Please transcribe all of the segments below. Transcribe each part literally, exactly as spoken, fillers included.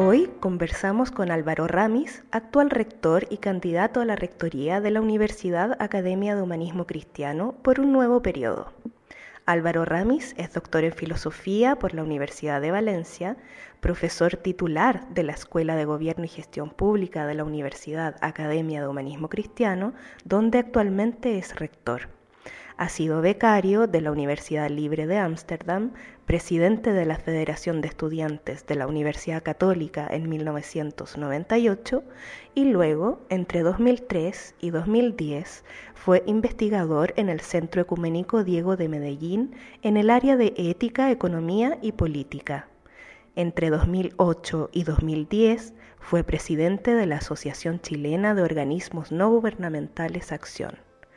Hoy conversamos con Álvaro Ramis, actual rector y candidato a la rectoría de la Universidad Academia de Humanismo Cristiano por un nuevo periodo. Álvaro Ramis es doctor en Filosofía por la Universidad de Valencia, profesor titular de la Escuela de Gobierno y Gestión Pública de la Universidad Academia de Humanismo Cristiano, donde actualmente es rector. Ha sido becario de la Universidad Libre de Ámsterdam, presidente de la Federación de Estudiantes de la Universidad Católica en mil novecientos noventa y ocho y luego, entre dos mil tres y dos mil diez, fue investigador en el Centro Ecuménico Diego de Medellín en el área de Ética, Economía y Política. Entre dos mil ocho y dos mil diez fue presidente de la Asociación Chilena de Organismos No Gubernamentales Acción.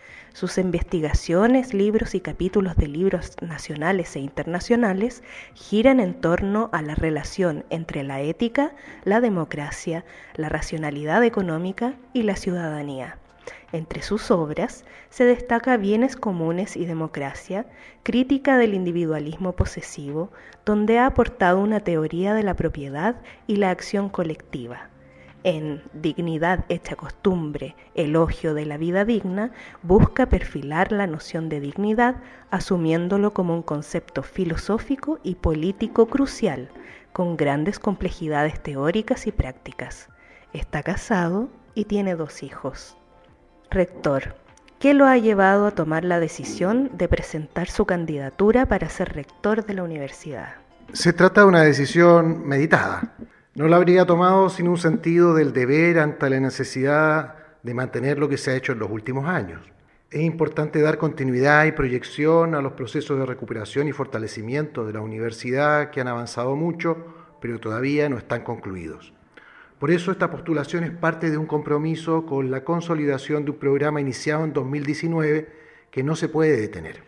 Sus investigaciones, libros y capítulos de libros nacionales e internacionales giran en torno a la relación entre la ética, la democracia, la racionalidad económica y la ciudadanía. Entre sus obras se destaca Bienes Comunes y Democracia, crítica del individualismo posesivo, donde ha aportado una teoría de la propiedad y la acción colectiva. En Dignidad hecha costumbre, elogio de la vida digna, busca perfilar la noción de dignidad asumiéndolo como un concepto filosófico y político crucial, con grandes complejidades teóricas y prácticas. Está casado y tiene dos hijos. Rector, ¿qué lo ha llevado a tomar la decisión de presentar su candidatura para ser rector de la universidad? Se trata de una decisión meditada. No la habría tomado sin un sentido del deber ante la necesidad de mantener lo que se ha hecho en los últimos años. Es importante dar continuidad y proyección a los procesos de recuperación y fortalecimiento de la universidad que han avanzado mucho, pero todavía no están concluidos. Por eso esta postulación es parte de un compromiso con la consolidación de un programa iniciado en dos mil diecinueve que no se puede detener.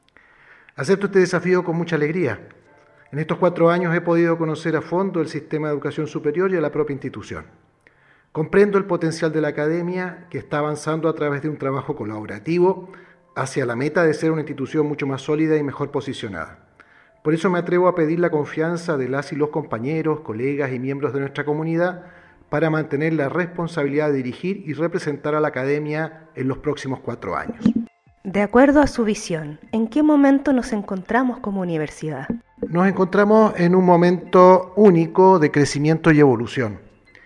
Acepto este desafío con mucha alegría. En estos cuatro años he podido conocer a fondo el sistema de educación superior y a la propia institución. Comprendo el potencial de la academia que está avanzando a través de un trabajo colaborativo hacia la meta de ser una institución mucho más sólida y mejor posicionada. Por eso me atrevo a pedir la confianza de las y los compañeros, colegas y miembros de nuestra comunidad para mantener la responsabilidad de dirigir y representar a la academia en los próximos cuatro años. De acuerdo a su visión, ¿en qué momento nos encontramos como universidad? Nos encontramos en un momento único de crecimiento y evolución.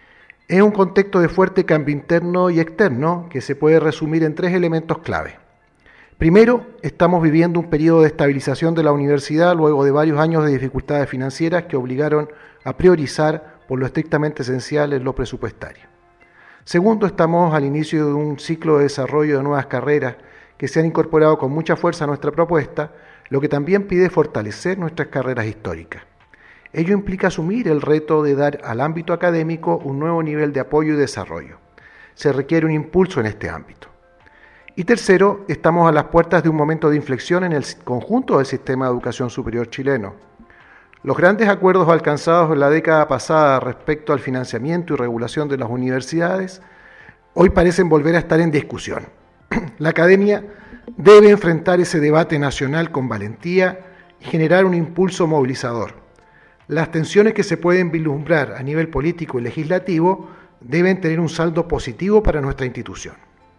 Es un contexto de fuerte cambio interno y externo que se puede resumir en tres elementos clave. Primero, estamos viviendo un periodo de estabilización de la universidad luego de varios años de dificultades financieras que obligaron a priorizar por lo estrictamente esencial en lo presupuestario. Segundo, estamos al inicio de un ciclo de desarrollo de nuevas carreras que se han incorporado con mucha fuerza a nuestra propuesta, lo que también pide fortalecer nuestras carreras históricas. Ello implica asumir el reto de dar al ámbito académico un nuevo nivel de apoyo y desarrollo. Se requiere un impulso en este ámbito. Y tercero, estamos a las puertas de un momento de inflexión en el conjunto del sistema de educación superior chileno. Los grandes acuerdos alcanzados en la década pasada respecto al financiamiento y regulación de las universidades hoy parecen volver a estar en discusión. La academia debe enfrentar ese debate nacional con valentía y generar un impulso movilizador. Las tensiones que se pueden vislumbrar a nivel político y legislativo deben tener un saldo positivo para nuestra institución.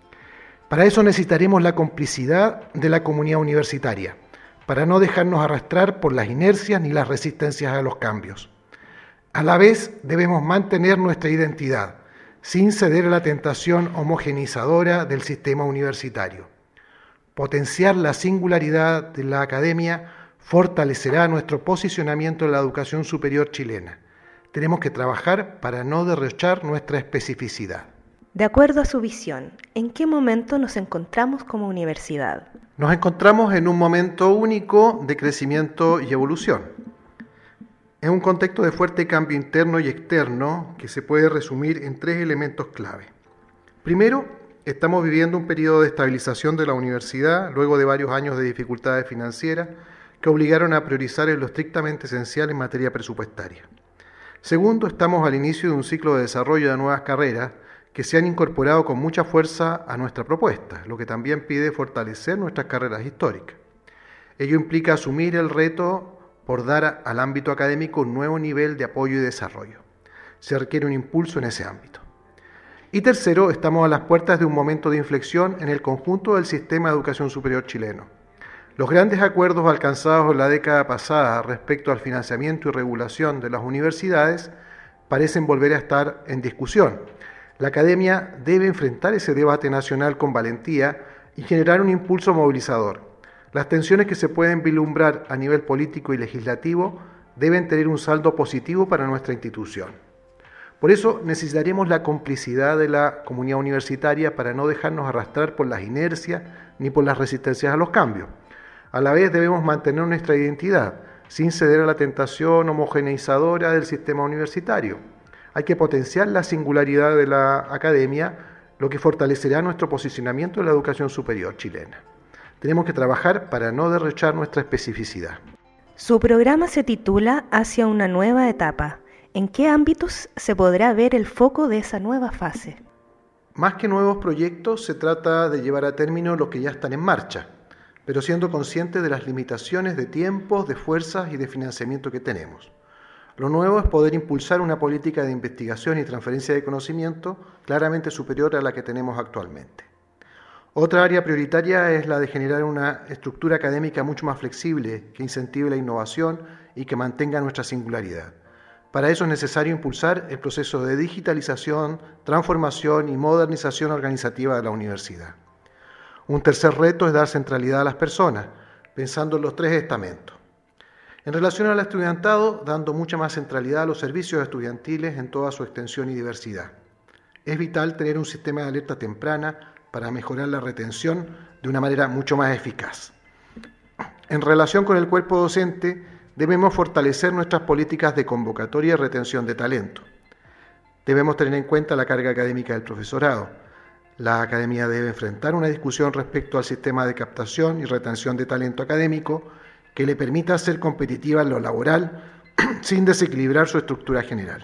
Para eso necesitaremos la complicidad de la comunidad universitaria, para no dejarnos arrastrar por las inercias ni las resistencias a los cambios. A la vez debemos mantener nuestra identidad, sin ceder a la tentación homogeneizadora del sistema universitario. Potenciar la singularidad de la academia fortalecerá nuestro posicionamiento en la educación superior chilena. Tenemos que trabajar para no derrochar nuestra especificidad. De acuerdo a su visión, ¿en qué momento nos encontramos como universidad? Nos encontramos en un momento único de crecimiento y evolución. Es un contexto de fuerte cambio interno y externo que se puede resumir en tres elementos clave. Primero, estamos viviendo un periodo de estabilización de la universidad luego de varios años de dificultades financieras que obligaron a priorizar en lo estrictamente esencial en materia presupuestaria. Segundo, estamos al inicio de un ciclo de desarrollo de nuevas carreras que se han incorporado con mucha fuerza a nuestra propuesta, lo que también pide fortalecer nuestras carreras históricas. Ello implica asumir el reto por dar al ámbito académico un nuevo nivel de apoyo y desarrollo. Se requiere un impulso en ese ámbito. Y tercero, estamos a las puertas de un momento de inflexión en el conjunto del sistema de educación superior chileno. Los grandes acuerdos alcanzados en la década pasada respecto al financiamiento y regulación de las universidades parecen volver a estar en discusión. La academia debe enfrentar ese debate nacional con valentía y generar un impulso movilizador. Las tensiones que se pueden vislumbrar a nivel político y legislativo deben tener un saldo positivo para nuestra institución. Por eso necesitaremos la complicidad de la comunidad universitaria para no dejarnos arrastrar por las inercias ni por las resistencias a los cambios. A la vez debemos mantener nuestra identidad, sin ceder a la tentación homogeneizadora del sistema universitario. Hay que potenciar la singularidad de la academia, lo que fortalecerá nuestro posicionamiento en la educación superior chilena. Tenemos que trabajar para no derrochar nuestra especificidad. Su programa se titula Hacia una nueva etapa. ¿En qué ámbitos se podrá ver el foco de esa nueva fase? Más que nuevos proyectos, se trata de llevar a término los que ya están en marcha, pero siendo conscientes de las limitaciones de tiempos, de fuerzas y de financiamiento que tenemos. Lo nuevo es poder impulsar una política de investigación y transferencia de conocimiento claramente superior a la que tenemos actualmente. Otra área prioritaria es la de generar una estructura académica mucho más flexible, que incentive la innovación y que mantenga nuestra singularidad. Para eso es necesario impulsar el proceso de digitalización, transformación y modernización organizativa de la universidad. Un tercer reto es dar centralidad a las personas, pensando en los tres estamentos. En relación al estudiantado, dando mucha más centralidad a los servicios estudiantiles en toda su extensión y diversidad. Es vital tener un sistema de alerta temprana para mejorar la retención de una manera mucho más eficaz. En relación con el cuerpo docente, debemos fortalecer nuestras políticas de convocatoria y retención de talento. Debemos tener en cuenta la carga académica del profesorado. La academia debe enfrentar una discusión respecto al sistema de captación y retención de talento académico que le permita ser competitiva en lo laboral sin desequilibrar su estructura general.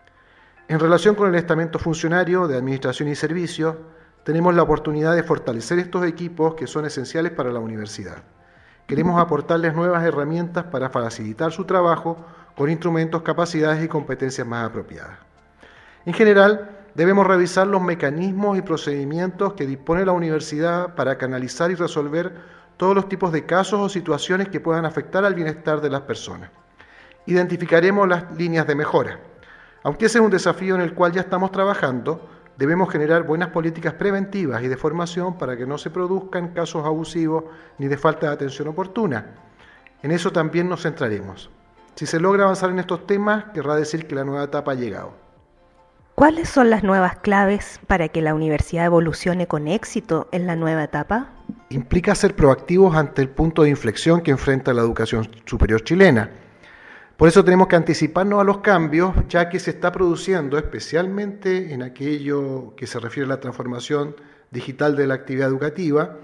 En relación con el estamento funcionario de administración y servicios, tenemos la oportunidad de fortalecer estos equipos que son esenciales para la universidad. Queremos aportarles nuevas herramientas para facilitar su trabajo con instrumentos, capacidades y competencias más apropiadas. En general, debemos revisar los mecanismos y procedimientos que dispone la universidad para canalizar y resolver todos los tipos de casos o situaciones que puedan afectar al bienestar de las personas. Identificaremos las líneas de mejora. Aunque ese es un desafío en el cual ya estamos trabajando, debemos generar buenas políticas preventivas y de formación para que no se produzcan casos abusivos ni de falta de atención oportuna. En eso también nos centraremos. Si se logra avanzar en estos temas, querrá decir que la nueva etapa ha llegado. ¿Cuáles son las nuevas claves para que la universidad evolucione con éxito en la nueva etapa? Implica ser proactivos ante el punto de inflexión que enfrenta la educación superior chilena. Por eso tenemos que anticiparnos a los cambios, ya que se está produciendo, especialmente en aquello que se refiere a la transformación digital de la actividad educativa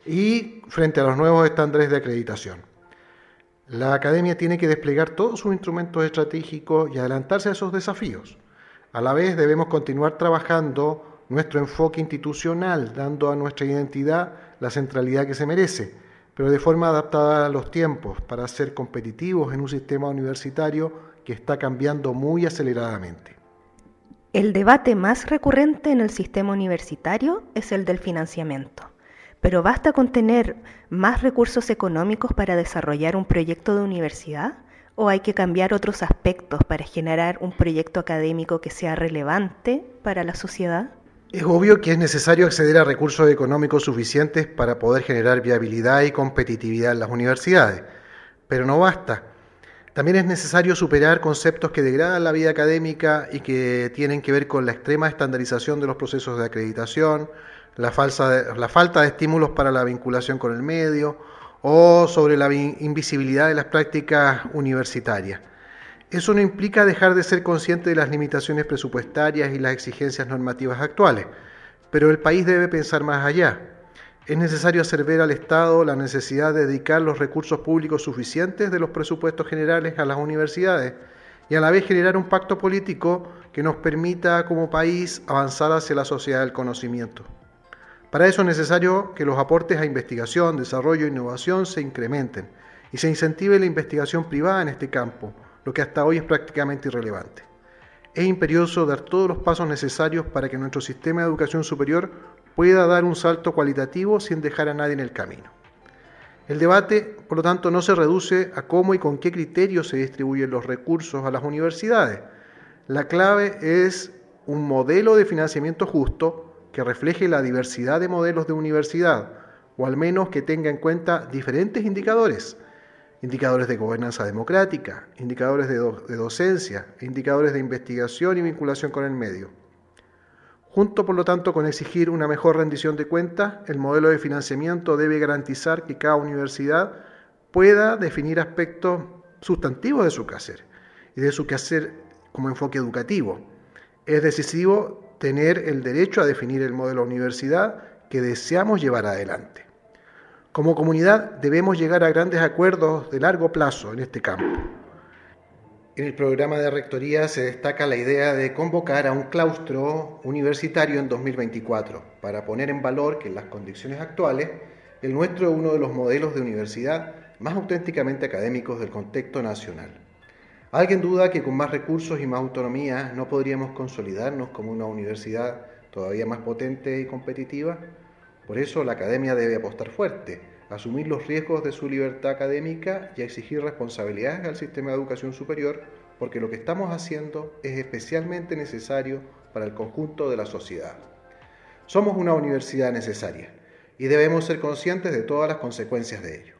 y frente a los nuevos estándares de acreditación. La academia tiene que desplegar todos sus instrumentos estratégicos y adelantarse a esos desafíos. A la vez debemos continuar trabajando nuestro enfoque institucional, dando a nuestra identidad la centralidad que se merece, pero de forma adaptada a los tiempos para ser competitivos en un sistema universitario que está cambiando muy aceleradamente. El debate más recurrente en el sistema universitario es el del financiamiento, pero ¿basta con tener más recursos económicos para desarrollar un proyecto de universidad? ¿O hay que cambiar otros aspectos para generar un proyecto académico que sea relevante para la sociedad? Es obvio que es necesario acceder a recursos económicos suficientes para poder generar viabilidad y competitividad en las universidades, pero no basta. También es necesario superar conceptos que degradan la vida académica y que tienen que ver con la extrema estandarización de los procesos de acreditación, la, falsa, la falta de estímulos para la vinculación con el medio o sobre la invisibilidad de las prácticas universitarias. Eso no implica dejar de ser consciente de las limitaciones presupuestarias y las exigencias normativas actuales, pero el país debe pensar más allá. Es necesario hacer ver al Estado la necesidad de dedicar los recursos públicos suficientes de los presupuestos generales a las universidades y a la vez generar un pacto político que nos permita como país avanzar hacia la sociedad del conocimiento. Para eso es necesario que los aportes a investigación, desarrollo e innovación se incrementen y se incentive la investigación privada en este campo, lo que hasta hoy es prácticamente irrelevante. Es imperioso dar todos los pasos necesarios para que nuestro sistema de educación superior pueda dar un salto cualitativo sin dejar a nadie en el camino. El debate, por lo tanto, no se reduce a cómo y con qué criterios se distribuyen los recursos a las universidades. La clave es un modelo de financiamiento justo que refleje la diversidad de modelos de universidad, o al menos que tenga en cuenta diferentes indicadores. Indicadores de gobernanza democrática, indicadores de, do- de docencia, indicadores de investigación y vinculación con el medio. Junto, por lo tanto, con exigir una mejor rendición de cuentas, el modelo de financiamiento debe garantizar que cada universidad pueda definir aspectos sustantivos de su quehacer y de su quehacer como enfoque educativo. Es decisivo tener el derecho a definir el modelo de universidad que deseamos llevar adelante. Como comunidad debemos llegar a grandes acuerdos de largo plazo en este campo. En el programa de rectoría se destaca la idea de convocar a un claustro universitario en dos mil veinticuatro para poner en valor que en las condiciones actuales el nuestro es uno de los modelos de universidad más auténticamente académicos del contexto nacional. ¿Alguien duda que con más recursos y más autonomía no podríamos consolidarnos como una universidad todavía más potente y competitiva? Por eso la academia debe apostar fuerte, asumir los riesgos de su libertad académica y exigir responsabilidades al sistema de educación superior, porque lo que estamos haciendo es especialmente necesario para el conjunto de la sociedad. Somos una universidad necesaria y debemos ser conscientes de todas las consecuencias de ello.